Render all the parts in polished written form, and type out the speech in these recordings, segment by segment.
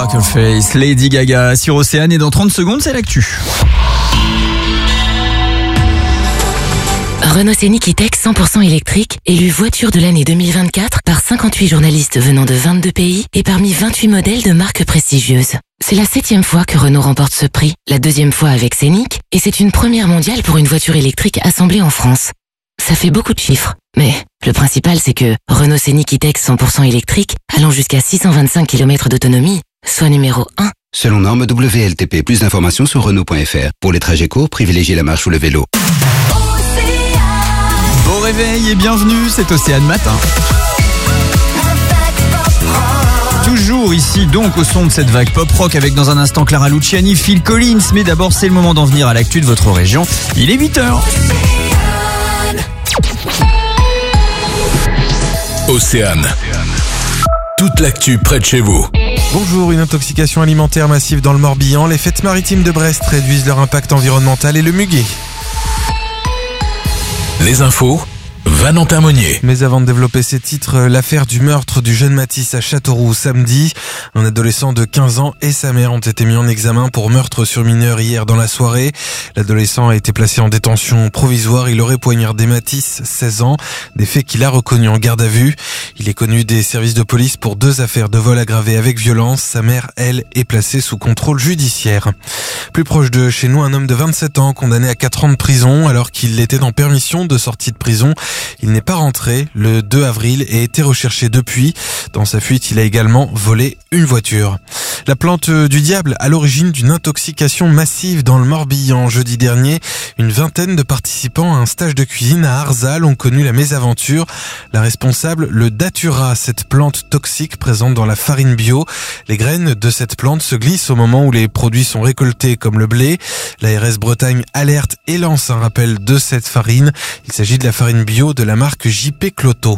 Poker Face, Lady Gaga sur Océane et dans 30 secondes, c'est l'actu. Renault Scénic E-Tech 100% électrique, élu voiture de l'année 2024 par 58 journalistes venant de 22 pays et parmi 28 modèles de marques prestigieuses. C'est la 7e fois que Renault remporte ce prix, la 2e fois avec Scénic, et c'est une première mondiale pour une voiture électrique assemblée en France. Ça fait beaucoup de chiffres, mais le principal c'est que Renault Scénic E-Tech 100% électrique, allant jusqu'à 625 km d'autonomie, soit numéro 1. Selon norme WLTP, plus d'informations sur Renault.fr. Pour les trajets courts, privilégiez la marche ou le vélo. Bon réveil et bienvenue, c'est Océane Matin. Toujours ici donc au son de cette vague pop-rock avec dans un instant Clara Luciani, Phil Collins. Mais d'abord c'est le moment d'en venir à l'actu de votre région. Il est 8h. Océane. Toute l'actu près de chez vous. Bonjour, une intoxication alimentaire massive dans le Morbihan. Les fêtes maritimes de Brest réduisent leur impact environnemental et le muguet. Les infos, Valentin Monnier. Mais avant de développer ces titres, l'affaire du meurtre du jeune Mathis à Châteauroux samedi. Un adolescent de 15 ans et sa mère ont été mis en examen pour meurtre sur mineur hier dans la soirée. L'adolescent a été placé en détention provisoire. Il aurait poignardé Mathis, 16 ans, des faits qu'il a reconnus en garde à vue. Il est connu des services de police pour 2 affaires de vol aggravé avec violence. Sa mère, elle, est placée sous contrôle judiciaire. Plus proche de chez nous, un homme de 27 ans condamné à 4 ans de prison alors qu'il était en permission de sortie de prison. Il n'est pas rentré le 2 avril et a été recherché depuis. Dans sa fuite, il a également volé une voiture. La plante du diable à l'origine d'une intoxication massive dans le Morbihan. Jeudi dernier, une vingtaine de participants à un stage de cuisine à Arzal ont connu la mésaventure. La responsable, le datura, cette plante toxique présente dans la farine bio. Les graines de cette plante se glissent au moment où les produits sont récoltés comme le blé. L'ARS Bretagne alerte et lance un rappel de cette farine. Il s'agit de la farine bio de la marque JP Cloto.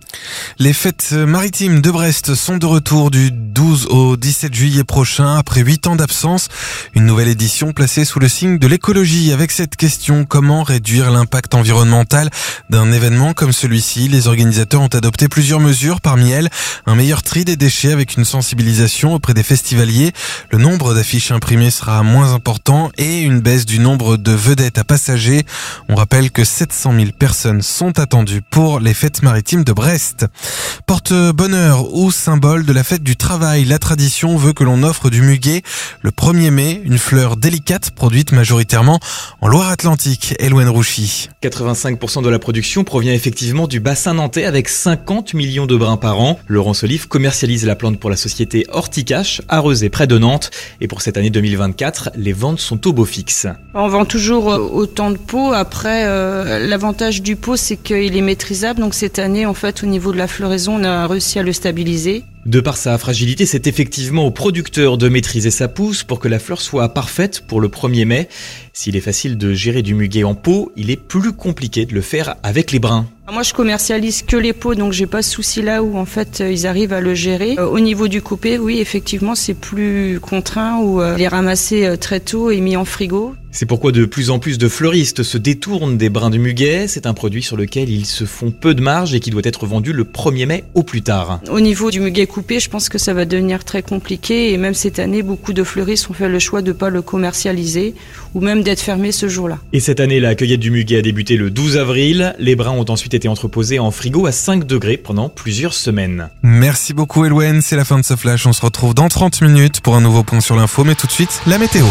Les fêtes maritimes de Brest sont de retour du 12 au 17 juillet prochain après 8 ans d'absence. Une nouvelle édition placée sous le signe de l'écologie avec cette question: comment réduire l'impact environnemental d'un événement comme celui-ci? Les organisateurs ont adopté plusieurs mesures, parmi elles un meilleur tri des déchets avec une sensibilisation auprès des festivaliers. Le nombre d'affiches imprimées sera moins important et une baisse du nombre de vedettes à passagers. On rappelle que 700 000 personnes sont attendues pour les fêtes maritimes de Brest. Porte-bonheur ou symbole de la fête du travail, la tradition veut que l'on offre du muguet le 1er mai, une fleur délicate produite majoritairement en Loire-Atlantique. Eloine Rouchy. 85% de la production provient effectivement du bassin nantais avec 50 millions de brins par an. Laurent Solive commercialise la plante pour la société Horticache à Rezé près de Nantes. Et pour cette année 2024, les ventes sont au beau fixe. On vend toujours autant de pots. Après, l'avantage du pot, c'est qu'il est maîtrisable. Donc cette année, en fait, au niveau de la floraison, on a réussi à le stabiliser. De par sa fragilité, c'est effectivement au producteur de maîtriser sa pousse pour que la fleur soit parfaite pour le 1er mai. S'il est facile de gérer du muguet en pot, il est plus compliqué de le faire avec les brins. Moi, je commercialise que les pots, donc j'ai pas ce souci là où en fait ils arrivent à le gérer. Au niveau du coupé, oui, effectivement, c'est plus contraint où il est ramassé très tôt et mis en frigo. C'est pourquoi de plus en plus de fleuristes se détournent des brins de muguet. C'est un produit sur lequel ils se font peu de marge et qui doit être vendu le 1er mai au plus tard. Au niveau du muguet coupé, je pense que ça va devenir très compliqué et même cette année, beaucoup de fleuristes ont fait le choix de pas le commercialiser ou même d'être fermés ce jour-là. Et cette année, la cueillette du muguet a débuté le 12 avril. Les brins ont ensuite été entreposés en frigo à 5 degrés pendant plusieurs semaines. Merci beaucoup Eloine, c'est la fin de ce flash. On se retrouve dans 30 minutes pour un nouveau point sur l'info, mais tout de suite, la météo.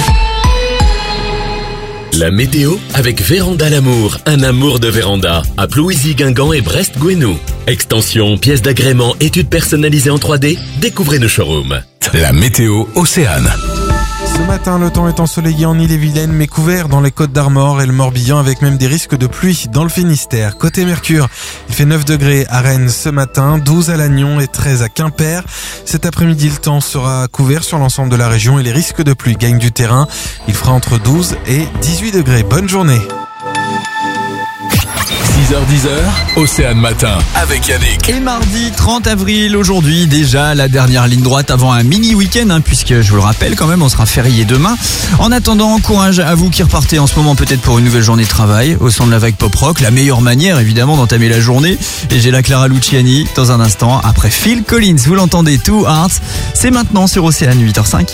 La météo avec Véranda L'Amour, un amour de véranda, à Plouisy, Guingamp et Brest-Gouesnou. Extension, pièces d'agrément, études personnalisées en 3D, découvrez nos showrooms. La météo Océane. Ce matin, le temps est ensoleillé en Ille-et-Vilaine, mais couvert dans les Côtes d'Armor et le Morbihan, avec même des risques de pluie dans le Finistère. Côté Mercure, il fait 9 degrés à Rennes ce matin, 12 à Lannion et 13 à Quimper. Cet après-midi, le temps sera couvert sur l'ensemble de la région et les risques de pluie gagnent du terrain. Il fera entre 12 et 18 degrés. Bonne journée. 6h10, Océane Matin avec Yannick. Et mardi 30 avril, aujourd'hui, déjà la dernière ligne droite avant un mini week-end, puisque je vous le rappelle quand même, on sera férié demain. En attendant, courage à vous qui repartez en ce moment peut-être pour une nouvelle journée de travail au son de la vague pop rock. La meilleure manière évidemment d'entamer la journée. Et j'ai la Clara Luciani dans un instant après Phil Collins. Vous l'entendez, Two Hearts. C'est maintenant sur Océane 8h05.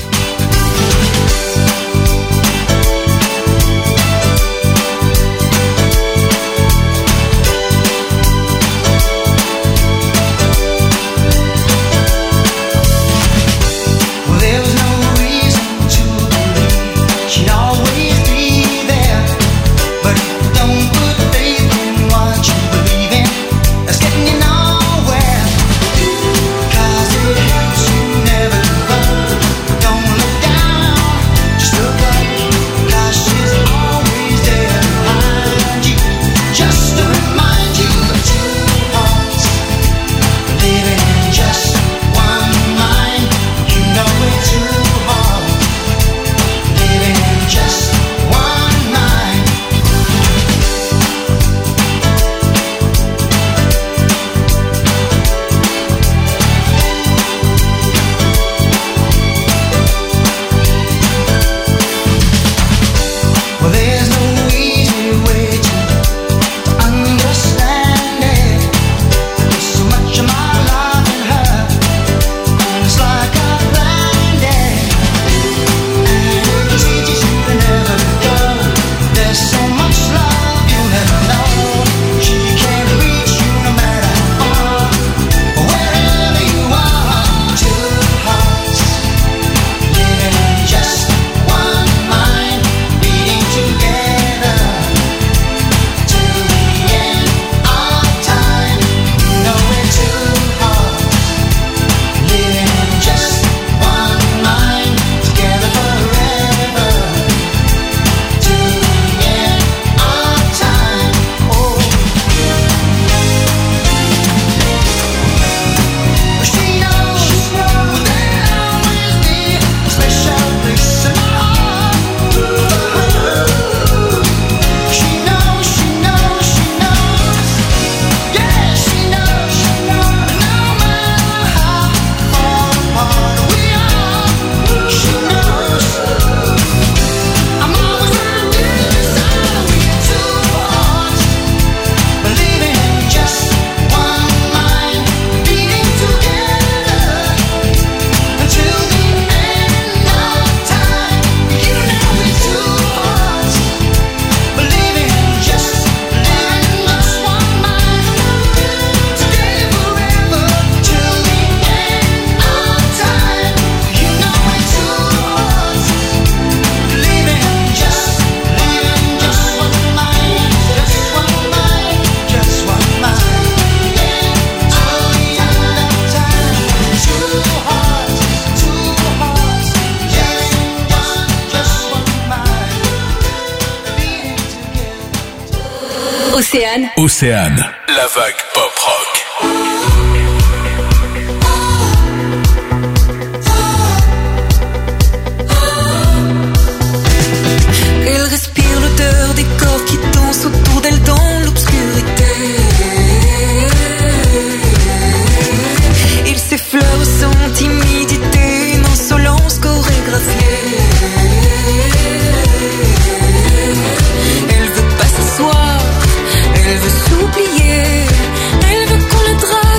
Océane, la vague pop rock. Elle respire l'odeur des corps qui dansent autour d'elle dans l'obscurité. Il s'effleure sans timidité, une insolence chorégraphiée. Elle veut pas s'asseoir, elle veut s'oublier, elle veut qu'on la drague.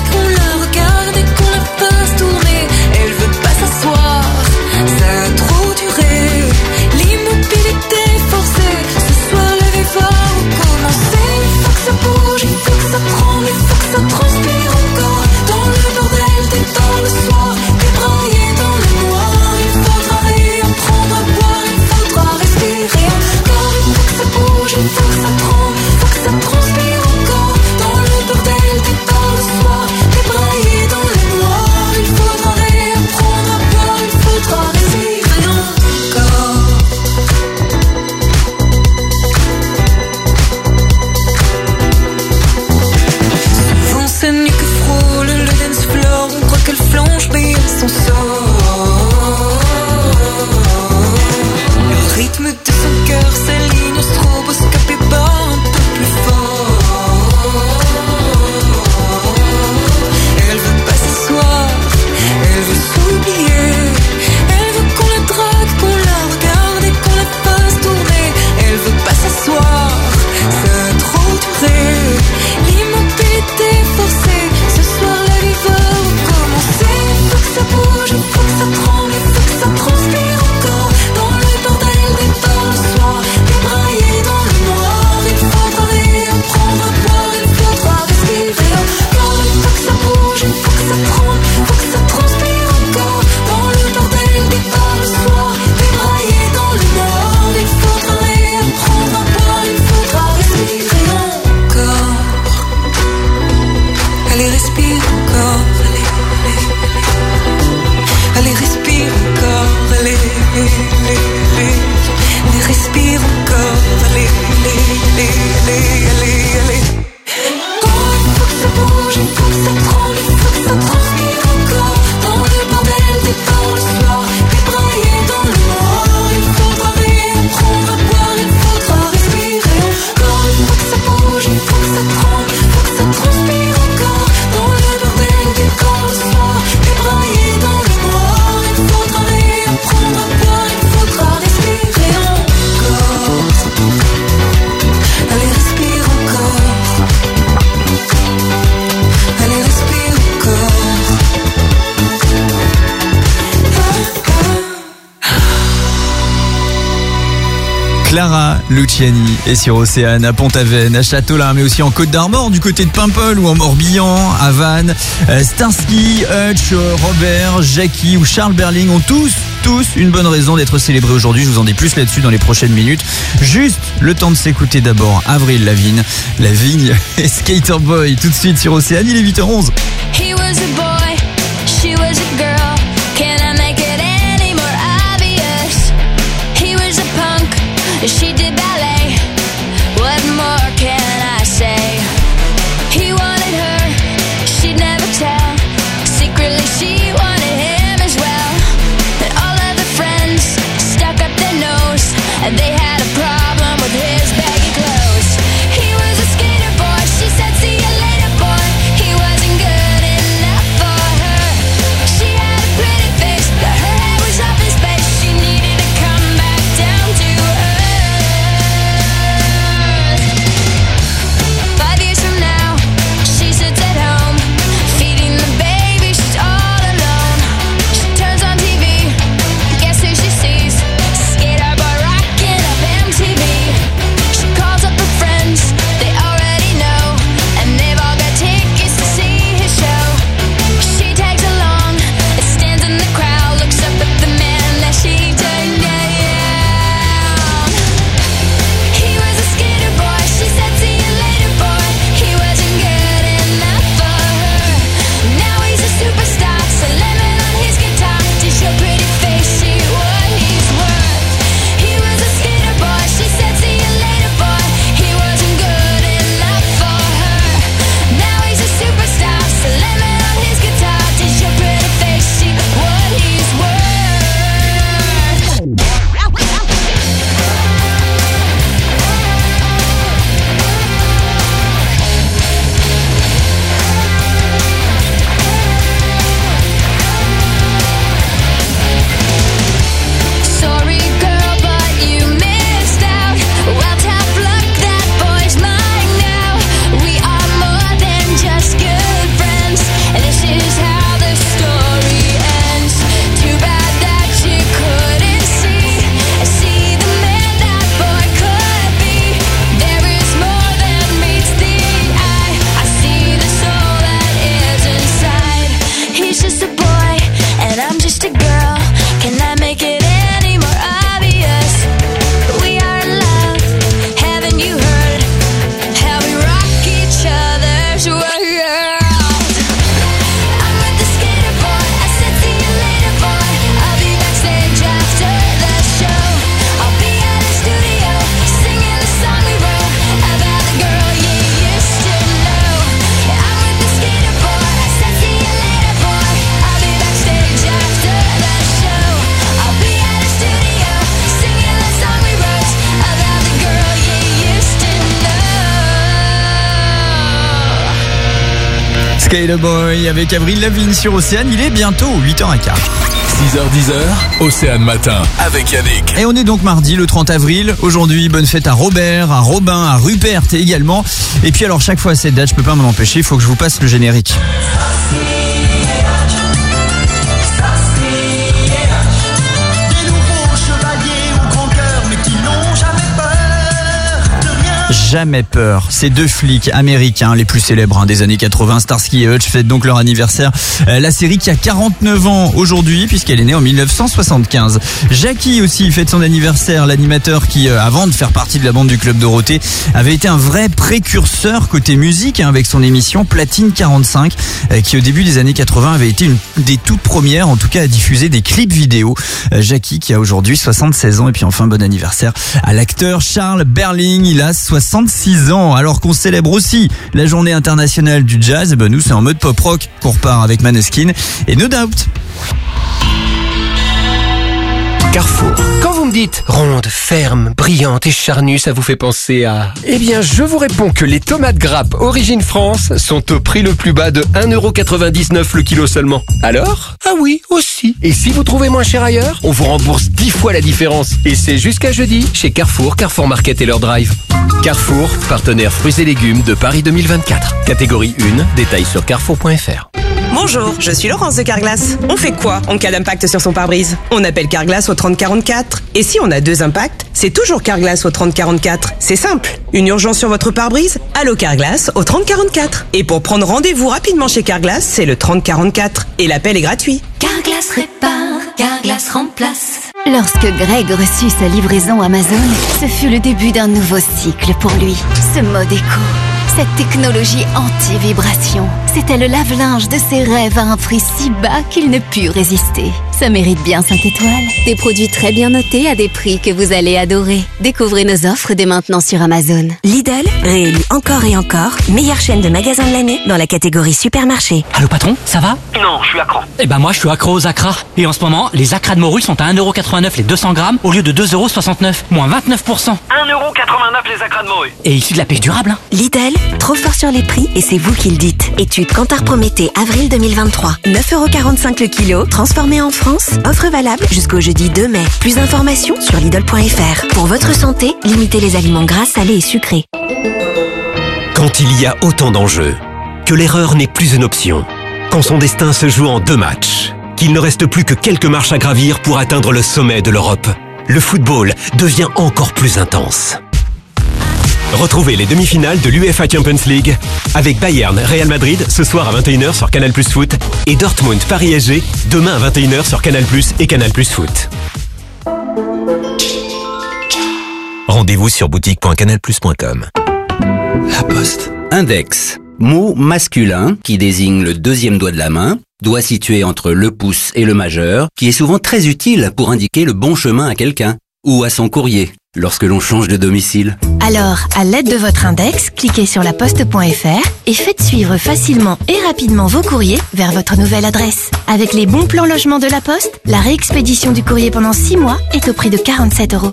Clara Luciani est sur Océane, à Pont-Aven, à Châteaulin, mais aussi en Côte d'Armor, du côté de Paimpol ou en Morbihan, à Vannes. Starsky, Hutch, Robert, Jackie ou Charles Berling ont tous une bonne raison d'être célébrés aujourd'hui. Je vous en dis plus là-dessus dans les prochaines minutes. Juste le temps de s'écouter d'abord Avril Lavigne et Skater Boy tout de suite sur Océane. Il est 8h11. He was a boy, she was a girl. Can I make it any more obvious? He was a punk, she did ballet. What more can I say? He wanted her, she'd never tell. Secretly she wanted him as well. And all of the friends stuck up their nose, and they had a problem with his baggy clothes. He was a skater boy, she said see you later boy. He wasn't good enough for her. She had a pretty face, but her head was up in space. She needed to come back down to earth. 5 years from now, she sits at home, feeding the baby, she's all alone. She turns on TV, guess who she sees? Skater boy rocking up MTV. She calls up her friends, they already know, and they've all got tickets to see his show. She tags along, stands in the crowd, looks up at the man that she turned down. He was a skater boy, she said see you later boy. He wasn't good enough for her. Now he's a superstar, so lemon on his guitar. Did your pretty face see what he's worth? He was a skater boy, she said see you later boy. He wasn't good enough for her. Now he's a superstar, so lemon on his guitar. Did your pretty face see what he's worth? Sorry girl, but you missed out. Well, tough luck, that boy's mine now. We are more than just good friends, and this is how the story ends. Too bad that you couldn't see the man that boy could be. There is more than meets the eye. I see the soul that is inside. He's just a boy, and I'm just a girl. Can I make it any more obvious? We are in love, haven't you heard? How we rock each other's world. I'm with the skater boy, I said see you later boy. I'll be backstage after the show. I'll be at the studio, singing the song we wrote about the girl you used to know. I'm with the skater boy, I said see you later boy. I'll be backstage after the show. I'll be at the studio, singing the song we wrote about the girl you used to know. Skater Boy avec Avril Lavigne sur Océane. Il est bientôt 8h15. 6h10, Océane Matin, avec Yannick. Et on est donc mardi le 30 avril. Aujourd'hui, bonne fête à Robert, à Robin, à Rupert également. Et puis alors chaque fois à cette date, je peux pas m'en empêcher, il faut que je vous passe le générique. Des nouveaux chevaliers au grand cœur, mais qui n'ont jamais peur de rien. Jamais peur. Ces deux flics américains les plus célèbres des années 80, Starsky et Hutch, fêtent donc leur anniversaire. La série qui a 49 ans aujourd'hui puisqu'elle est née en 1975. Jackie aussi fête son anniversaire. L'animateur qui, avant de faire partie de la bande du Club Dorothée, avait été un vrai précurseur côté musique avec son émission Platine 45 qui au début des années 80 avait été une des toutes premières en tout cas à diffuser des clips vidéo. Jackie qui a aujourd'hui 76 ans et puis enfin bon anniversaire à l'acteur Charles Berling. Il a 66 ans. Alors qu'on célèbre aussi la journée internationale du jazz, nous c'est en mode pop rock qu'on repart avec Maneskin et No Doubt. Carrefour. Quand vous me dites ronde, ferme, brillante et charnue, ça vous fait penser à... Eh bien, je vous réponds que les tomates grappes Origine France sont au prix le plus bas de 1,99€ le kilo seulement. Alors ? Ah oui, aussi. Et si vous trouvez moins cher ailleurs, on vous rembourse 10 fois la différence. Et c'est jusqu'à jeudi chez Carrefour, Carrefour Market et leur drive. Carrefour, partenaire fruits et légumes de Paris 2024. Catégorie 1, détails sur carrefour.fr. Bonjour, je suis Laurence de Carglass. On fait quoi en cas d'impact sur son pare-brise? On appelle Carglass au 3044. Et si on a 2 impacts, c'est toujours Carglass au 3044. C'est simple. Une urgence sur votre pare-brise? Allô Carglass au 3044. Et pour prendre rendez-vous rapidement chez Carglass, c'est le 3044. Et l'appel est gratuit. Carglass répare, Carglass remplace. Lorsque Greg reçut sa livraison Amazon, ce fut le début d'un nouveau cycle pour lui. Ce mode éco, cette technologie anti-vibration, c'était le lave-linge de ses rêves à un prix si bas qu'il ne put résister. Ça mérite bien 5 étoiles. Des produits très bien notés à des prix que vous allez adorer. Découvrez nos offres dès maintenant sur Amazon. Lidl, réélu encore et encore, meilleure chaîne de magasins de l'année dans la catégorie supermarché. Allô patron, ça va? Non, je suis accro. Eh ben moi je suis accro aux acras. Et en ce moment, les acras de morue sont à 1,89€ les 200 grammes au lieu de 2,69€, moins 29%. 1,89€ les acras de morue. Et issu de la pêche durable, hein. Lidl, trop fort sur les prix et c'est vous qui le dites. Étude Kantar Prométhée, avril 2023. 9,45€ le kilo, transformé en France. Offre valable jusqu'au jeudi 2 mai. Plus d'informations sur Lidl.fr. Pour votre santé, limitez les aliments gras, salés et sucrés. Quand il y a autant d'enjeux, que l'erreur n'est plus une option, quand son destin se joue en 2 matchs, qu'il ne reste plus que quelques marches à gravir pour atteindre le sommet de l'Europe, le football devient encore plus intense. Retrouvez les demi-finales de l'UEFA Champions League avec Bayern Real Madrid ce soir à 21h sur Canal+ Foot et Dortmund Paris SG demain à 21h sur Canal+ et Canal+ Foot. Rendez-vous sur boutique.canalplus.com. La Poste. Index. Mot masculin qui désigne le deuxième doigt de la main, doigt situé entre le pouce et le majeur, qui est souvent très utile pour indiquer le bon chemin à quelqu'un ou à son courrier lorsque l'on change de domicile. Alors, à l'aide de votre index, cliquez sur laposte.fr et faites suivre facilement et rapidement vos courriers vers votre nouvelle adresse. Avec les bons plans logement de la Poste, la réexpédition du courrier pendant 6 mois est au prix de 47€.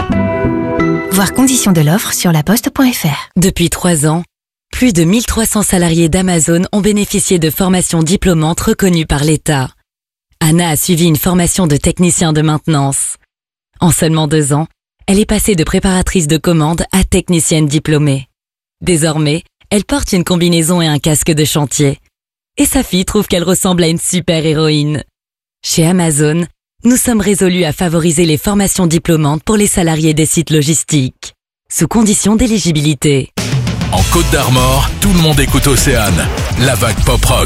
Voir conditions de l'offre sur laposte.fr. Depuis 3 ans, plus de 1300 salariés d'Amazon ont bénéficié de formations diplômantes reconnues par l'État. Anna a suivi une formation de technicien de maintenance. En seulement 2 ans, elle est passée de préparatrice de commande à technicienne diplômée. Désormais, elle porte une combinaison et un casque de chantier. Et sa fille trouve qu'elle ressemble à une super-héroïne. Chez Amazon, nous sommes résolus à favoriser les formations diplômantes pour les salariés des sites logistiques, sous condition d'éligibilité. En Côte d'Armor, tout le monde écoute Océane, la vague pop-rock.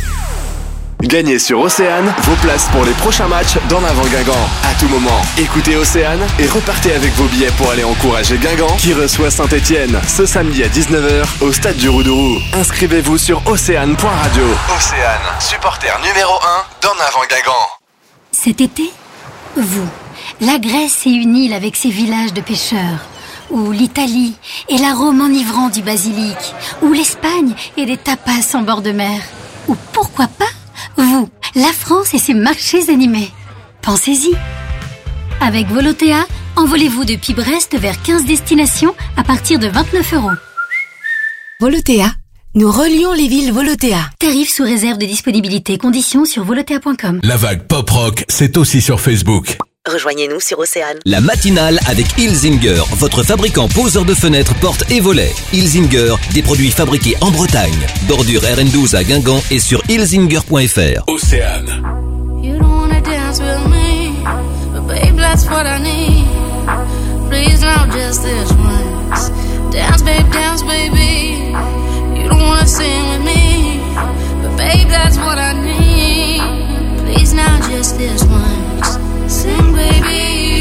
Gagnez sur Océane vos places pour les prochains matchs d'En Avant Guingamp. À tout moment, écoutez Océane et repartez avec vos billets pour aller encourager Guingamp qui reçoit Saint-Etienne ce samedi à 19h au stade du Roudourou. Inscrivez-vous sur océane.radio. Océane, supporter numéro 1 d'En Avant Guingamp. Cet été, vous, la Grèce est une île avec ses villages de pêcheurs, ou l'Italie et l'arôme enivrant du basilic, ou l'Espagne et des tapas en bord de mer, ou pourquoi pas vous, la France et ses marchés animés. Pensez-y. Avec Volotea, envolez-vous depuis Brest vers 15 destinations à partir de 29€. Volotea. Nous relions les villes Volotea. Tarifs sous réserve de disponibilité. Conditions sur volotea.com. La vague pop-rock, c'est aussi sur Facebook. Rejoignez-nous sur Océane. La matinale avec Ilzinger, votre fabricant poseur de fenêtres, portes et volets. Ilzinger, des produits fabriqués en Bretagne. Bordure RN12 à Guingamp et sur ilzinger.fr. Océane. You don't wanna dance with me, but babe, that's what I need. Please now just this once. Dance, baby. You don't wanna sing with me, but babe, that's what I need. Please now just this once. Sing, baby.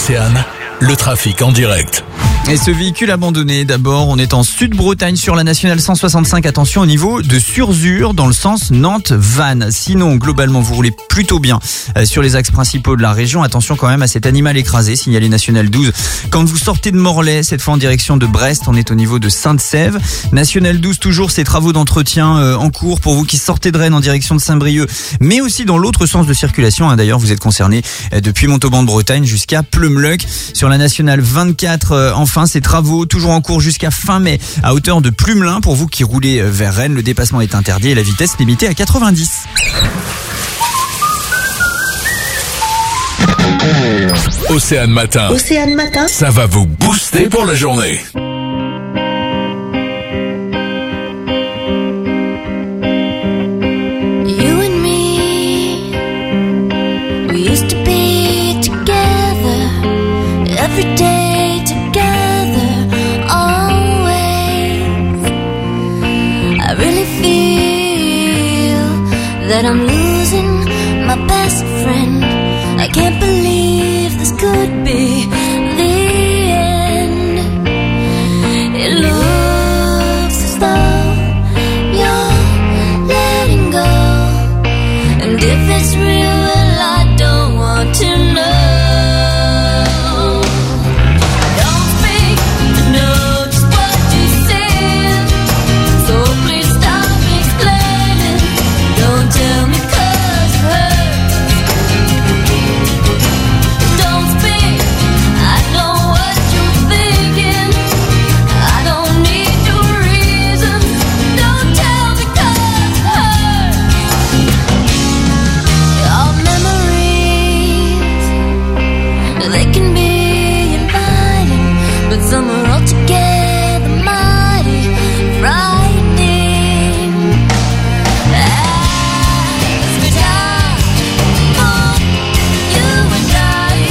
Océane, le trafic en direct. Et ce véhicule abandonné, d'abord, on est en Sud-Bretagne sur la nationale 165. Attention au niveau de Surzur dans le sens Nantes-Vannes. Sinon, globalement, vous roulez plutôt bien sur les axes principaux de la région. Attention quand même à cet animal écrasé, signalé national 12. Quand vous sortez de Morlaix, cette fois en direction de Brest, on est au niveau de Sainte-Sève. National 12, toujours ces travaux d'entretien en cours pour vous qui sortez de Rennes en direction de Saint-Brieuc, mais aussi dans l'autre sens de circulation. D'ailleurs, vous êtes concerné depuis Montauban de Bretagne jusqu'à Pleumeleuc. Sur la nationale 24, enfin, ces travaux toujours en cours jusqu'à fin mai à hauteur de Plumelin. Pour vous qui roulez vers Rennes, le dépassement est interdit et la vitesse limitée à 90. Océane Matin. Océane Matin. Ça va vous booster pour la journée. You and me, we used to be together every day, together always. I really feel that I'm losing my best friend. I can't believe this could be the end. It looks as though you're letting go, and if it's real, well, I don't want to know. Don't speak to know just what you said, so please stop explaining. Don't tell me 'cause it hurts. Don't speak, I know what you're thinking. I don't need your reasons. Don't tell me 'cause it hurts. Our memories, they can be inviting, but some are altogether mighty frightening. As we die for you and I,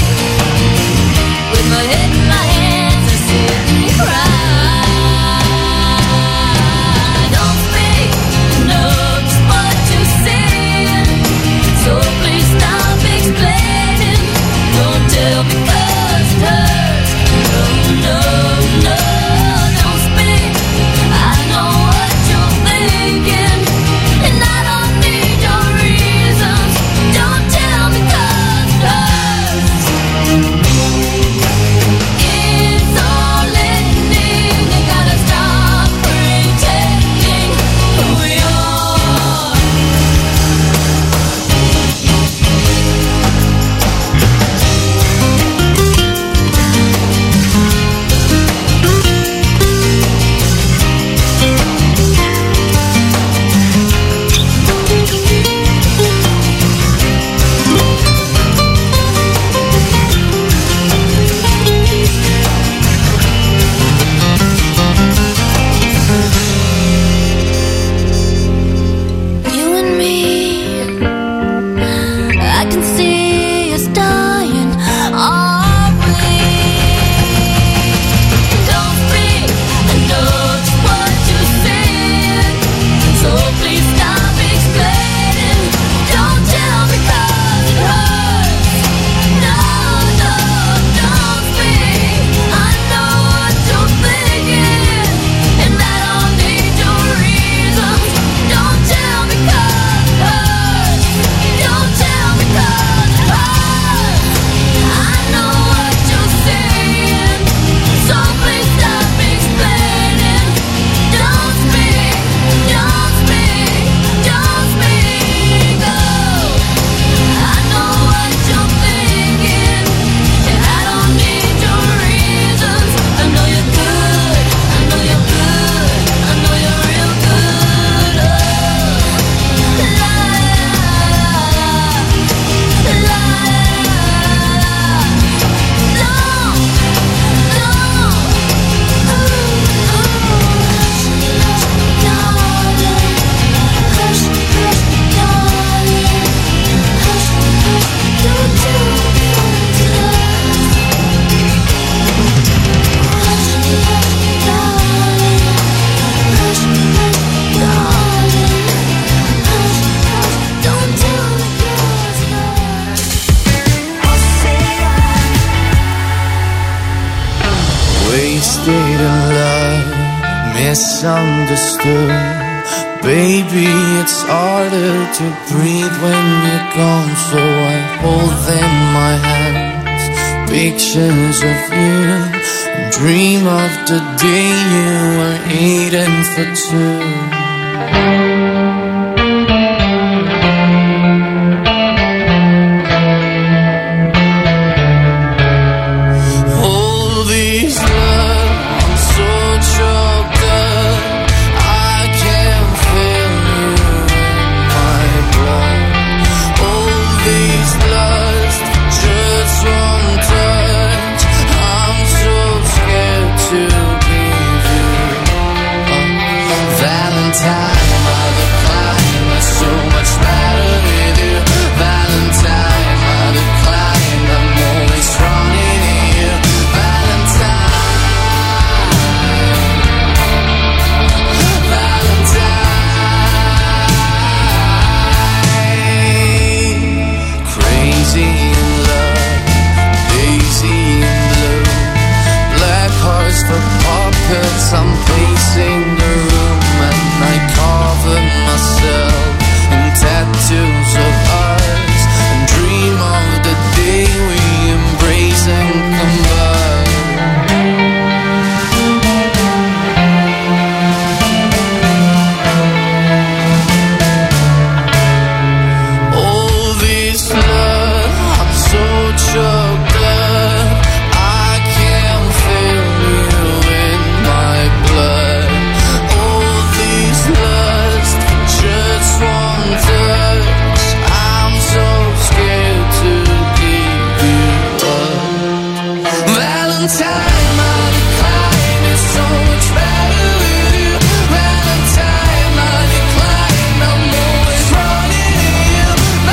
with my head in my hands, I sit and cry. Don't speak, know just what you said, so please stop explaining. Don't tell me 'cause it hurts. No, no, no. complicated love, misunderstood. Baby, it's harder to breathe when you're gone, so I hold in my hands pictures of you and dream of the day you were eating for two. I'm pacing the room and I cover myself in tattoos of ours and dream of the day we embrace and combine. All this love, I'm so choked up, I can't feel you in my blood. All this lust for just one touch, I'm so scared to give you up. Valentine, my decline is so much better with you. Valentine, my decline, I'm always running to you.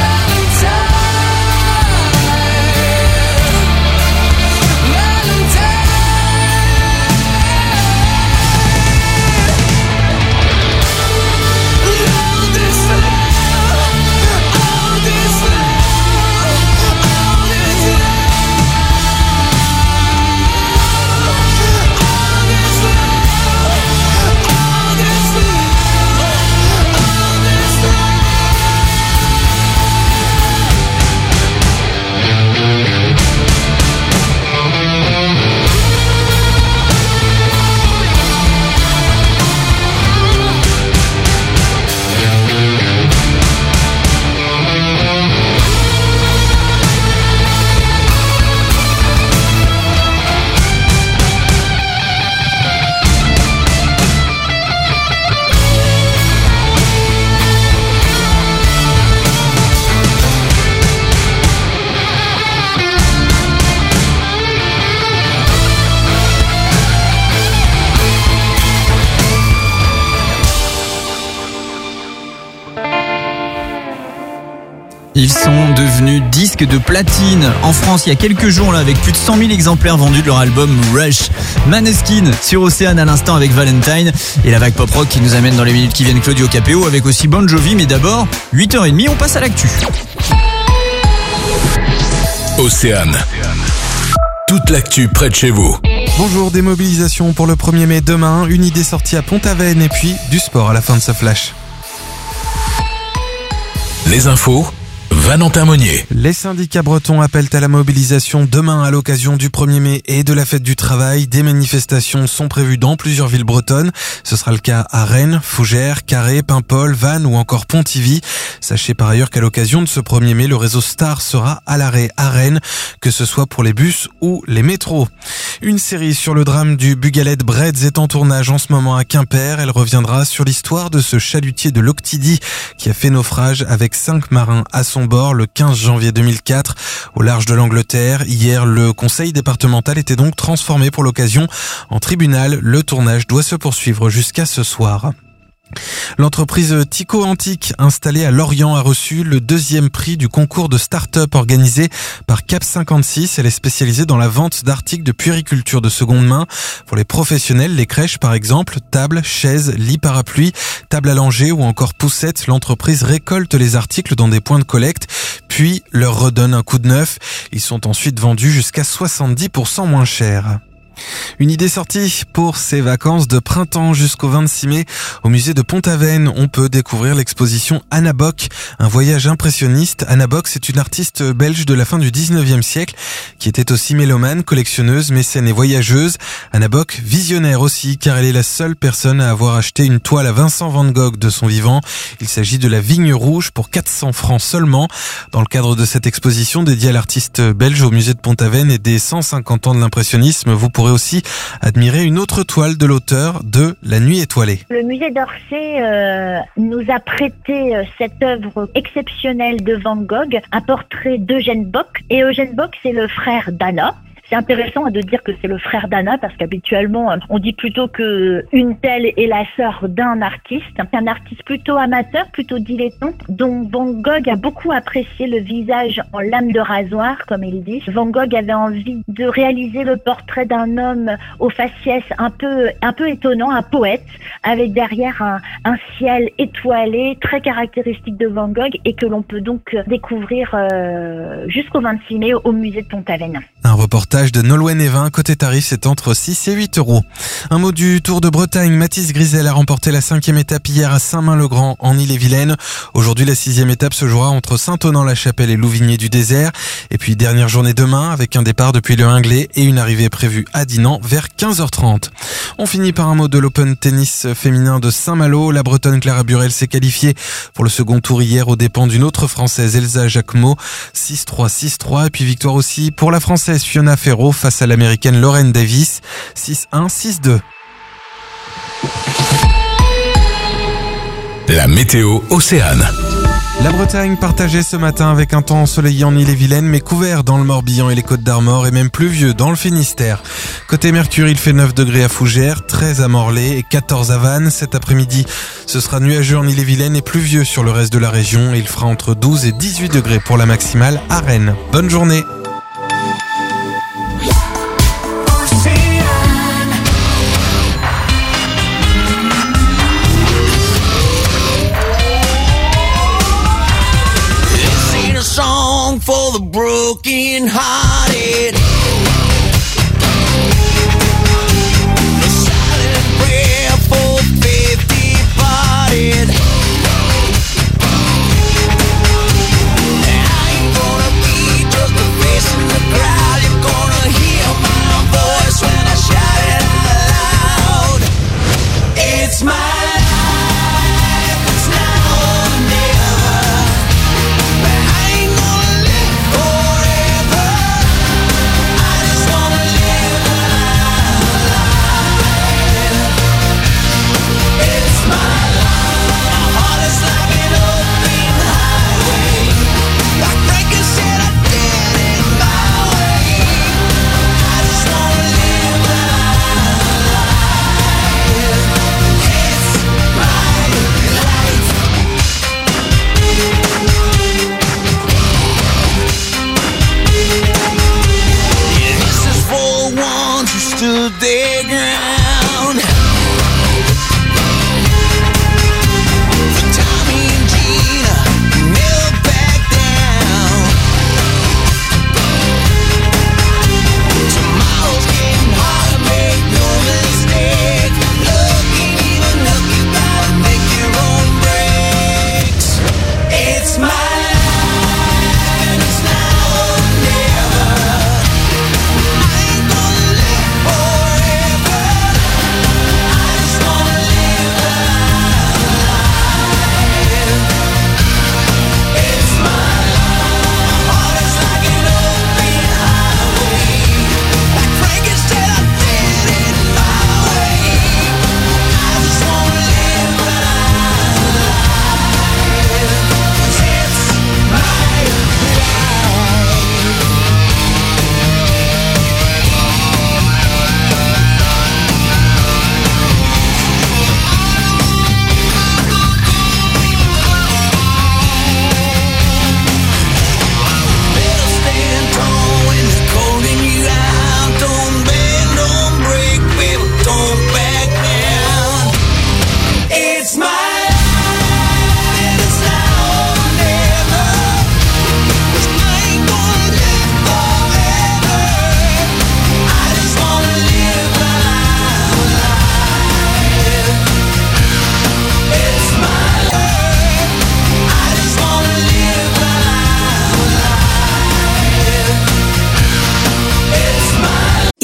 Ils sont devenus disques de platine en France il y a quelques jours là, avec plus de 100 000 exemplaires vendus de leur album Rush. Maneskin sur Océane à l'instant avec Valentine et la vague pop rock qui nous amène dans les minutes qui viennent Claudio Capéo avec aussi Bon Jovi. Mais d'abord 8h30, on passe à l'actu. Océane. Toute l'actu près de chez vous. Bonjour, des mobilisations pour le 1er mai demain, une idée sortie à Pont-Aven et puis du sport à la fin de ce flash. Les infos, Valentin Monnier. Les syndicats bretons appellent à la mobilisation demain à l'occasion du 1er mai et de la fête du travail. Des manifestations sont prévues dans plusieurs villes bretonnes. Ce sera le cas à Rennes, Fougères, Carhaix, Paimpol, Vannes ou encore Pontivy. Sachez par ailleurs qu'à l'occasion de ce 1er mai, le réseau Star sera à l'arrêt à Rennes, que ce soit pour les bus ou les métros. Une série sur le drame du Bugalet Breads est en tournage en ce moment à Quimper. Elle reviendra sur l'histoire de ce chalutier de l'Octidie qui a fait naufrage avec 5 marins à son bord le 15 janvier 2004 au large de l'Angleterre. Hier, le conseil départemental était donc transformé pour l'occasion en tribunal. Le tournage doit se poursuivre jusqu'à ce soir. L'entreprise Tico Antique, installée à Lorient, a reçu le 2e prix du concours de start-up organisé par Cap 56. Elle est spécialisée dans la vente d'articles de puériculture de seconde main. Pour les professionnels, les crèches par exemple, tables, chaises, lits parapluies, tables à langer ou encore poussettes, l'entreprise récolte les articles dans des points de collecte, puis leur redonne un coup de neuf. Ils sont ensuite vendus jusqu'à 70% moins cher. Une idée sortie pour ces vacances de printemps jusqu'au 26 mai. Au musée de Pont-Aven, on peut découvrir l'exposition Anna Bock, un voyage impressionniste. Anna Bock, c'est une artiste belge de la fin du 19e siècle qui était aussi mélomane, collectionneuse, mécène et voyageuse. Anna Bock, visionnaire aussi, car elle est la seule personne à avoir acheté une toile à Vincent van Gogh de son vivant. Il s'agit de la Vigne Rouge pour 400 francs seulement. Dans le cadre de cette exposition dédiée à l'artiste belge au musée de Pont-Aven et des 150 ans de l'impressionnisme, vous pourrez aussi admirer une autre toile de l'auteur de La Nuit étoilée. Le musée d'Orsay nous a prêté cette œuvre exceptionnelle de Van Gogh, un portrait d'Eugène Bock. Et Eugène Bock, c'est le frère d'Anna. C'est intéressant de dire que c'est le frère d'Anna parce qu'habituellement on dit plutôt que une telle est la sœur d'un artiste. C'est un artiste plutôt amateur, plutôt dilettante, dont Van Gogh a beaucoup apprécié le visage en lame de rasoir, comme il dit. Van Gogh avait envie de réaliser le portrait d'un homme au faciès un peu étonnant, un poète, avec derrière un ciel étoilé, très caractéristique de Van Gogh et que l'on peut donc découvrir jusqu'au 26 mai au musée de Pont-Aven. Un reportage de Nolwenn Evin, côté tarif, c'est entre 6 et 8 euros. Un mot du Tour de Bretagne. Mathis Grisel a remporté la 5e étape hier à Saint-Main-le-Grand en Ille-et-Vilaine. Aujourd'hui, la 6e étape se jouera entre Saint-Onan-la-Chapelle et Louvigné-du-Désert. Et puis, dernière journée demain avec un départ depuis le Hingley et une arrivée prévue à Dinan vers 15h30. On finit par un mot de l'Open Tennis féminin de Saint-Malo. La Bretonne Clara Burel s'est qualifiée pour le second tour hier aux dépens d'une autre Française, Elsa Jacquemot. 6-3, 6-3. Et puis victoire aussi pour la Française Fiona Ferro face à l'Américaine Lauren Davis, 6-1, 6-2. La météo Océane. La Bretagne partagée ce matin avec un temps ensoleillé en Ille-et-Vilaine mais couvert dans le Morbihan et les Côtes d'Armor et même pluvieux dans le Finistère. Côté Mercure, il fait 9 degrés à Fougères, 13 à Morlaix et 14 à Vannes. Cet après-midi, ce sera nuageux en Ille-et-Vilaine et pluvieux sur le reste de la région. Il fera entre 12 et 18 degrés pour la maximale à Rennes. Bonne journée. Song for the broken hearted. A silent prayer for faith departed. I ain't gonna be just a face in the crowd. You're gonna hear my voice when I shout it out loud. It's my life, it's now or never. I ain't gonna live forever. I just wanna live alive. It's my life. My heart is like an open highway. Like Franklin said, I did it my way. I just wanna live alive. It's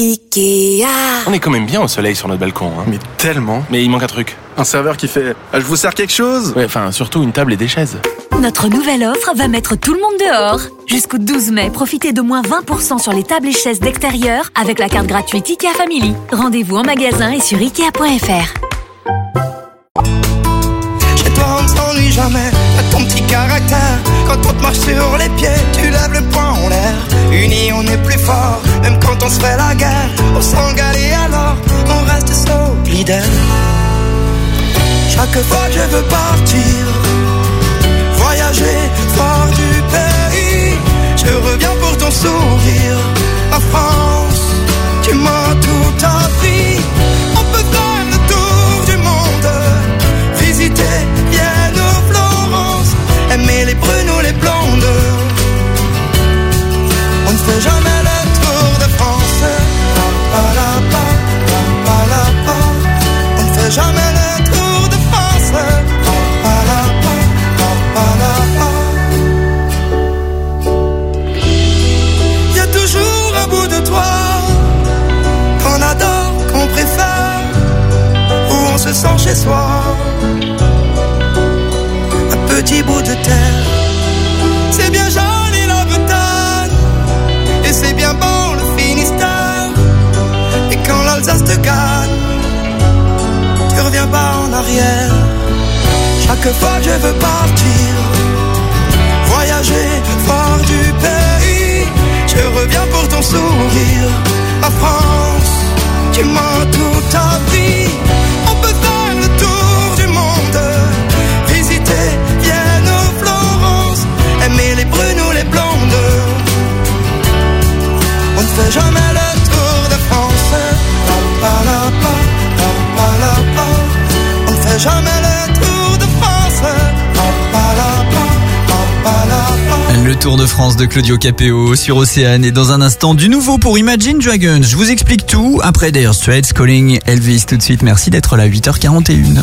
Ikea. On est quand même bien au soleil sur notre balcon, hein. Mais tellement. Mais il manque un truc. Un serveur qui fait « Je vous sers quelque chose ?» Ouais, enfin, surtout une table et des chaises. Notre nouvelle offre va mettre tout le monde dehors. Jusqu'au 12 mai, profitez de moins 20% sur les tables et chaises d'extérieur avec la carte gratuite Ikea Family. Rendez-vous en magasin et sur Ikea.fr. Chez toi on ne s'ennuie jamais, t'as ton petit caractère. Quand on te marche sur les pieds, tu lèves le poing en l'air. Unis on est plus fort, même quand on se fait la guerre. On s'engale et alors, on reste solidaire. Chaque fois que je veux partir, voyager fort du pays, je reviens pour ton sourire. Ma France, tu m'as tout appris. On peut faire le tour du monde, visiter Vienne ou Florence, aimer les brunes ou les blondes. On ne fait jamais le tour de France. On ne fait jamais le tour de France. Il y a toujours un bout de toi qu'on adore, qu'on préfère, où on se sent chez soi. Un petit bout de terre. C'est bien joli la Bretagne, et c'est bien bon le Finistère. Et quand l'Alsace te gagne, tu reviens pas en arrière. Chaque fois que je veux partir, voyager fort du pays, je reviens pour ton sourire. Ma France, tu m'as tout appris. On peut faire le tour du monde, visiter Vienne ou Florence, aimer les brunes ou les blondes. On ne fait jamais le tour de France. On ne fait jamais le tour de France. Le Tour de France de Claudio Capéo sur Océane. Et dans un instant, du nouveau pour Imagine Dragons. Je vous explique tout après Dire Straits Calling Elvis tout de suite. Merci d'être là, 8h41.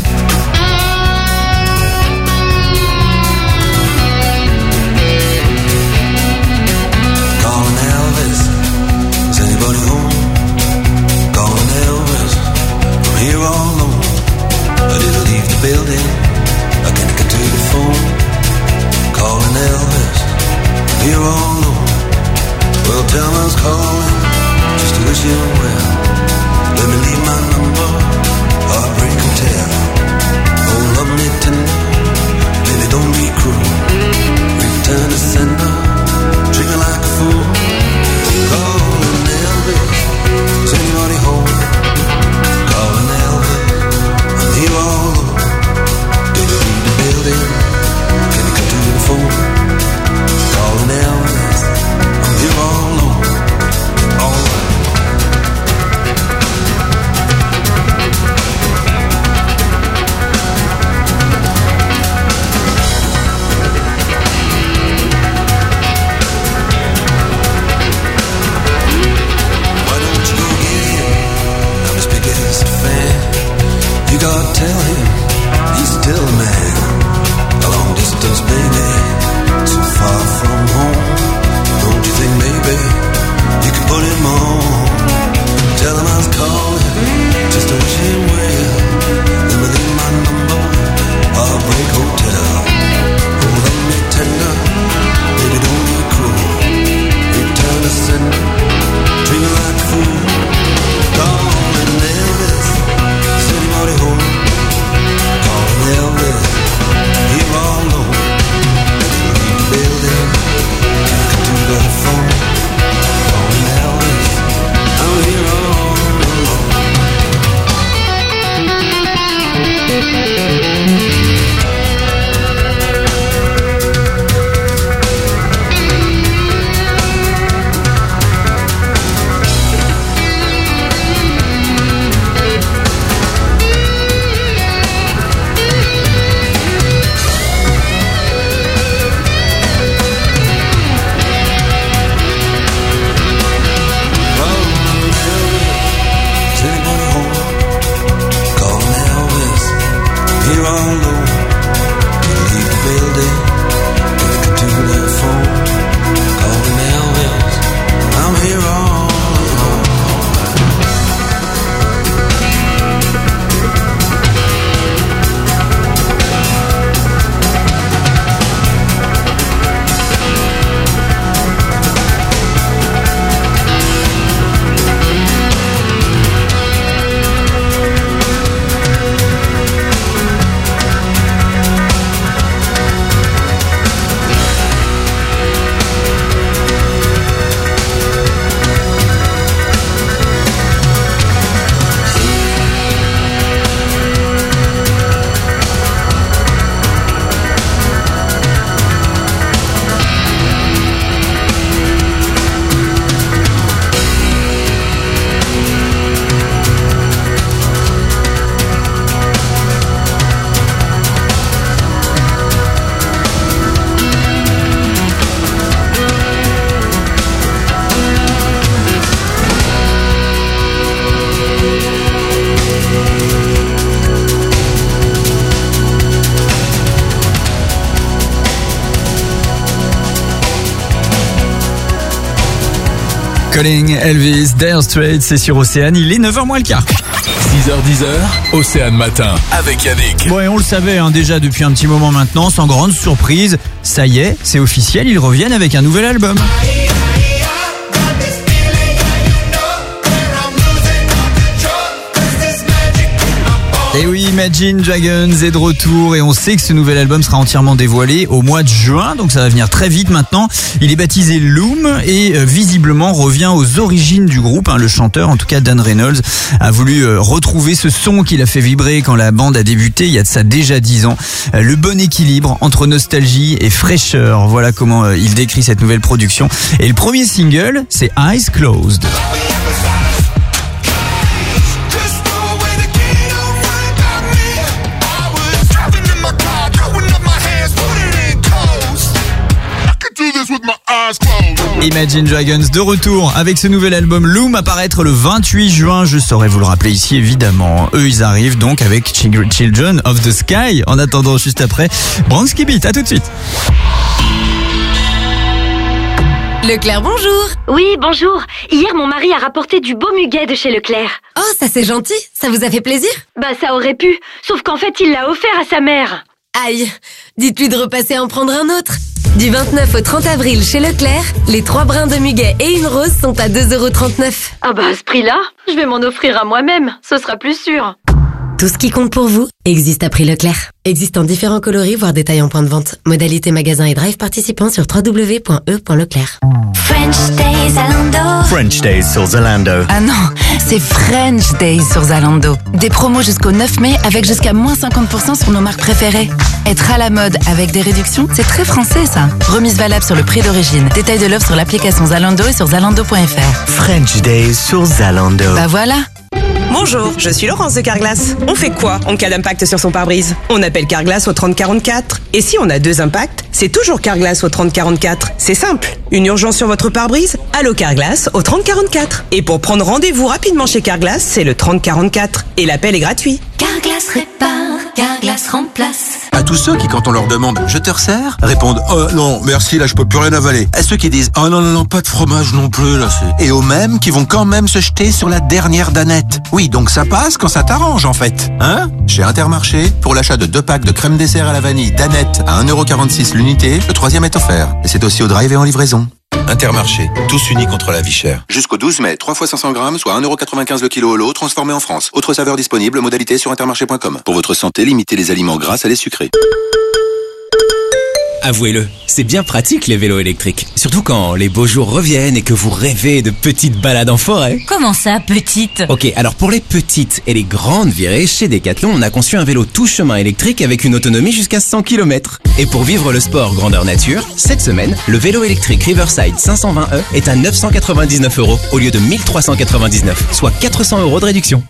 You're all alone. Well, tell me who's calling, just to wish you well. Let me leave my number, heartbreak and tell. Oh, love me tender, baby, don't be cruel. Return to sender, treat me like a fool. Calling Elvis, is anybody home? Calling Elvis, I'm here all alone. Do you leave the building? Can you come to the phone? Calling Elvis, I'm here all alone, all right. Calling Elvis, Dire Straits, c'est sur Océane, il est 9h moins le quart. 6h10, Océane Matin, avec Yannick. Bon, et on le savait déjà depuis un petit moment maintenant, sans grande surprise, ça y est, c'est officiel, ils reviennent avec un nouvel album. Et oui, Imagine Dragons est de retour et on sait que ce nouvel album sera entièrement dévoilé au mois de juin, donc ça va venir très vite maintenant. Il est baptisé Loom et visiblement revient aux origines du groupe. Le chanteur, en tout cas Dan Reynolds, a voulu retrouver ce son qu'il a fait vibrer quand la bande a débuté il y a de ça déjà 10 ans. Le bon équilibre entre nostalgie et fraîcheur, voilà comment il décrit cette nouvelle production. Et le premier single, c'est Eyes Closed. Imagine Dragons de retour avec ce nouvel album Loom à paraître le 28 juin. Je saurais vous le rappeler ici évidemment. Eux ils arrivent donc avec Children of the Sky. En attendant juste après, Bronski Beat, à tout de suite. Leclerc, bonjour. Oui, bonjour. Hier, mon mari a rapporté du beau muguet de chez Leclerc. Oh, ça c'est gentil. Ça vous a fait plaisir? Bah, ça aurait pu. Sauf qu'en fait, il l'a offert à sa mère. Aïe. Dites-lui de repasser en prendre un autre. Du 29 au 30 avril chez Leclerc, les 3 brins de muguet et une rose sont à 2,39 €. Ah bah, à ce prix-là, je vais m'en offrir à moi-même. Ce sera plus sûr. Tout ce qui compte pour vous existe à prix Leclerc. Existe en différents coloris, voire détails en point de vente. Modalité magasin et drive participant sur www.e.leclerc. French Days Zalando. French Days sur Zalando. Ah non, c'est French Days sur Zalando. Des promos jusqu'au 9 mai avec jusqu'à moins 50% sur nos marques préférées. Être à la mode avec des réductions, c'est très français ça. Remise valable sur le prix d'origine. Détail de l'offre sur l'application Zalando et sur zalando.fr. French Days sur Zalando. Bah voilà. Bonjour, je suis Laurence de Carglass. On fait quoi en cas d'impact sur son pare-brise? On appelle Carglass au 3044. Et si on a 2 impacts, c'est toujours Carglass au 3044. C'est simple. Une urgence sur votre pare-brise? Allô Carglass au 3044. Et pour prendre rendez-vous rapidement chez Carglass, c'est le 3044. Et l'appel est gratuit. Carglass répare, Carglass remplace. À tous ceux qui, quand on leur demande « Je te resserre ?» répondent « Oh non, merci, là je peux plus rien avaler ». À ceux qui disent « Oh non, non, non, pas de fromage non plus, là c'est... » Et aux mêmes qui vont quand même se jeter sur la dernière danette. Oui, donc ça passe quand ça t'arrange en fait. Hein? Chez Intermarché, pour l'achat de 2 packs de crème dessert à la vanille danette à 1,46 € l'unité, le 3e est offert. Et c'est aussi au drive et en livraison. Intermarché, tous unis contre la vie chère. Jusqu'au 12 mai, 3 fois 500 grammes, soit 1,95 € le kilo au lot, transformé en France. Autre saveur disponible, modalité sur intermarché.com. Pour votre santé, limitez les aliments gras à les sucrés. Avouez-le, c'est bien pratique les vélos électriques. Surtout quand les beaux jours reviennent et que vous rêvez de petites balades en forêt. Comment ça, petite? Ok, alors pour les petites et les grandes virées, chez Decathlon, on a conçu un vélo tout chemin électrique avec une autonomie jusqu'à 100 km. Et pour vivre le sport grandeur nature, cette semaine, le vélo électrique Riverside 520e est à 999 € au lieu de 1399, soit 400 € de réduction.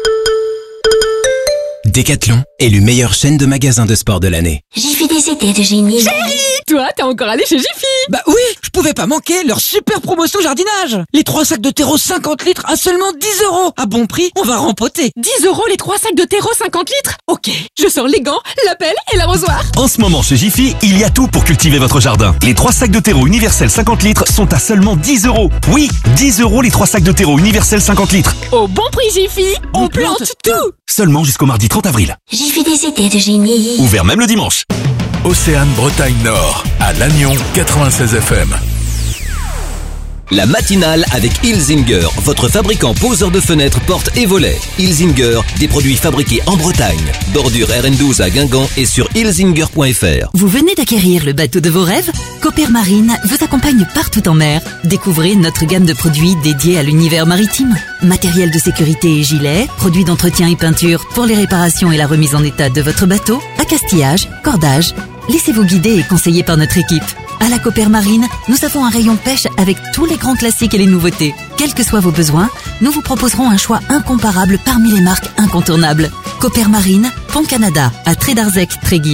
Decathlon, élu meilleure chaîne de magasins de sport de l'année. J'y fais des idées de génie. Chérie, toi, t'es encore allé chez Jiffy? Bah oui, je pouvais pas manquer leur super promotion jardinage. Les 3 sacs de terreau 50 litres à seulement 10 €. À bon prix, on va rempoter. 10 € les 3 sacs de terreau 50 litres? Ok, je sors les gants, la pelle et l'arrosoir. En ce moment chez Jiffy, il y a tout pour cultiver votre jardin. Les 3 sacs de terreau universel 50 litres sont à seulement 10 €. Oui, 10 € les 3 sacs de terreau universel 50 litres. Au bon prix Jiffy, on plante tout. Seulement jusqu'au mardi 30 avril. J'y fais des idées de génie. Ouvert même le dimanche. Océane Bretagne Nord, à Lannion 96 FM. La matinale avec Ilzinger, votre fabricant poseur de fenêtres, portes et volets. Ilzinger, des produits fabriqués en Bretagne. Bordure RN12 à Guingamp et sur ilzinger.fr. Vous venez d'acquérir le bateau de vos rêves? Cooper Marine vous accompagne partout en mer. Découvrez notre gamme de produits dédiés à l'univers maritime. Matériel de sécurité et gilets, produits d'entretien et peinture pour les réparations et la remise en état de votre bateau, accastillage, cordage. Laissez-vous guider et conseiller par notre équipe. À la Cooper Marine, nous avons un rayon pêche avec tous les grands classiques et les nouveautés. Quels que soient vos besoins, nous vous proposerons un choix incomparable parmi les marques incontournables. Cooper Marine, Pont Canada, à Trédarzec, Tréguier, ou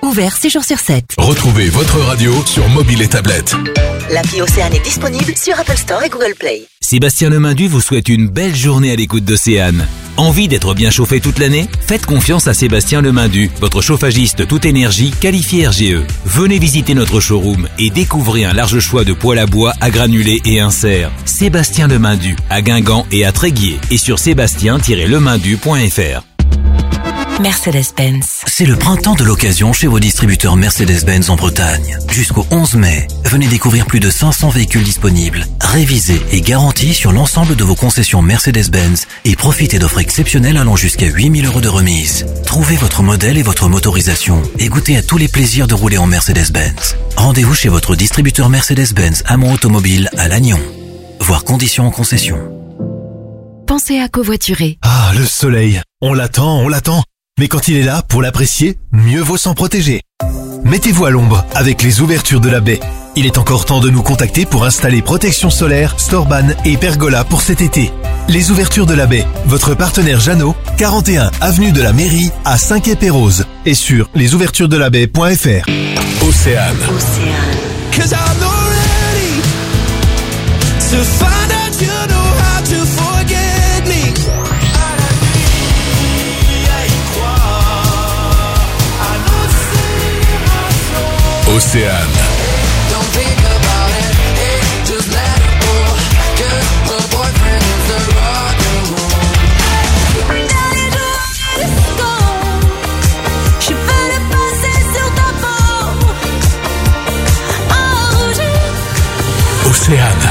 Ouvert 6 jours sur 7. Retrouvez votre radio sur mobile et tablette. L'appli Océane est disponible sur Apple Store et Google Play. Sébastien Lemindu vous souhaite une belle journée à l'écoute d'Océane. Envie d'être bien chauffé toute l'année? Faites confiance à Sébastien Lemindu, votre chauffagiste toute énergie qualifié RGE. Venez visiter notre showroom et découvrez un large choix de poêles à bois, à granulés et inserts. Sébastien Lemindu, à Guingamp et à Tréguier, et sur sébastien-lemindu.fr. Mercedes-Benz. C'est le printemps de l'occasion chez vos distributeurs Mercedes-Benz en Bretagne. Jusqu'au 11 mai, venez découvrir plus de 500 véhicules disponibles, révisés et garantis sur l'ensemble de vos concessions Mercedes-Benz et profitez d'offres exceptionnelles allant jusqu'à 8 000 € de remise. Trouvez votre modèle et votre motorisation et goûtez à tous les plaisirs de rouler en Mercedes-Benz. Rendez-vous chez votre distributeur Mercedes-Benz Amont Automobile à Lannion. Voir conditions en concession. Pensez à covoiturer. Ah, le soleil. On l'attend. Mais quand il est là, pour l'apprécier, mieux vaut s'en protéger. Mettez-vous à l'ombre avec les ouvertures de la baie. Il est encore temps de nous contacter pour installer protection solaire, Storban et pergola pour cet été. Les ouvertures de la baie, votre partenaire Jeannot, 41 avenue de la Mairie à Saint-Quay-Pérouse et sur lesouverturesdelabaie.fr. Océane. Cause I'm not ready to find out you know how to forget me. Océane. Don't think about it, hey, just let it go. Cause my boyfriend is the rock and roll. Je veux le passer sur ta peau. Océane.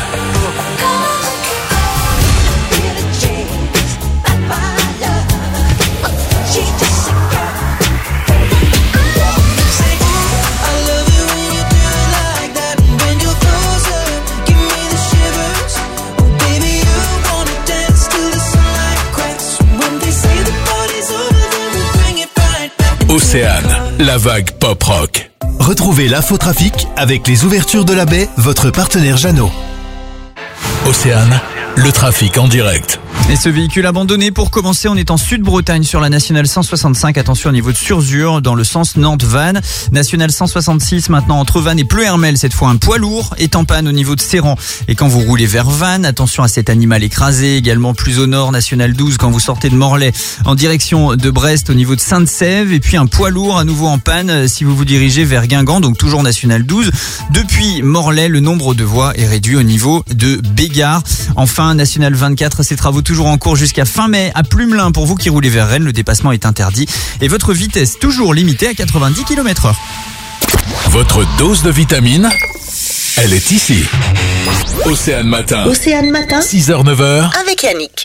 Océane, la vague pop-rock. Retrouvez l'infotrafic avec les ouvertures de la baie, votre partenaire Jeannot. Océane, le trafic en direct. Et ce véhicule abandonné, pour commencer, on est en Sud-Bretagne sur la nationale 165. Attention au niveau de Surzur, dans le sens Nantes-Vannes. Nationale 166 maintenant entre Vannes et Pleuhermel. Cette fois, un poids lourd est en panne au niveau de Serran. Et quand vous roulez vers Vannes, attention à cet animal écrasé. Également plus au nord, nationale 12, quand vous sortez de Morlaix en direction de Brest au niveau de Sainte-Sève. Et puis un poids lourd à nouveau en panne si vous vous dirigez vers Guingamp, donc toujours nationale 12. Depuis Morlaix, le nombre de voies est réduit au niveau de Bégard. Enfin, nationale 24, ces travaux toujours en cours jusqu'à fin mai à Plumelin. Pour vous qui roulez vers Rennes, le dépassement est interdit et votre vitesse toujours limitée à 90 km/h. Votre dose de vitamine, elle est ici. Océane Matin. Océane Matin. 6h, 9h. Avec Yannick.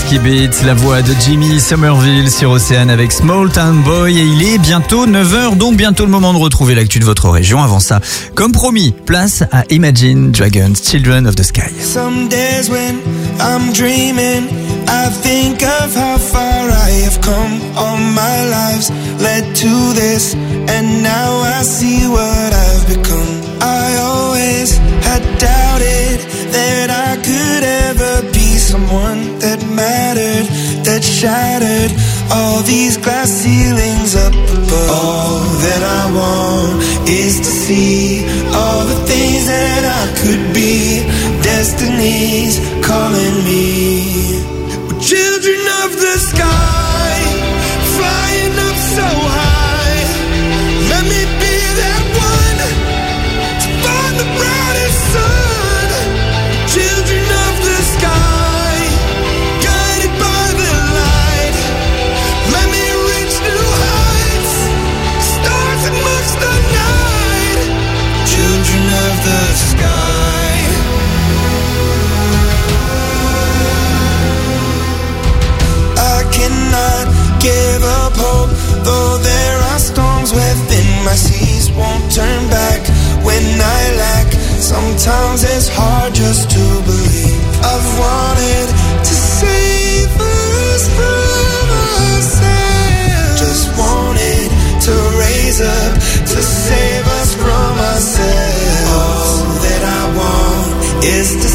Ski Beat, la voix de Jimmy Somerville sur Océane avec Small Town Boy. Et il est bientôt 9h, donc bientôt le moment de retrouver l'actu de votre région. Avant ça, comme promis, place à Imagine Dragons, Children of the Sky. Some days when I'm dreaming, I think of how far I have come. All my lives led to this, and now I see what I've become. I always had doubted that I could ever be someone that mattered, that shattered all these glass ceilings up above. All that I want is to see all the things that I could be. Destiny's calling me. We're children of the sky, flying up so high. Let me be that one to find the brightest sun. Children of the sky, guided by the light. Let me reach new heights, stars amongst the night. Children of the sky. I cannot give up hope, though there are storms within my seas. Won't turn back when I lack. Sometimes it's hard just to believe. I've wanted to save us from ourselves. Just wanted to raise up to save us from ourselves. All that I want is to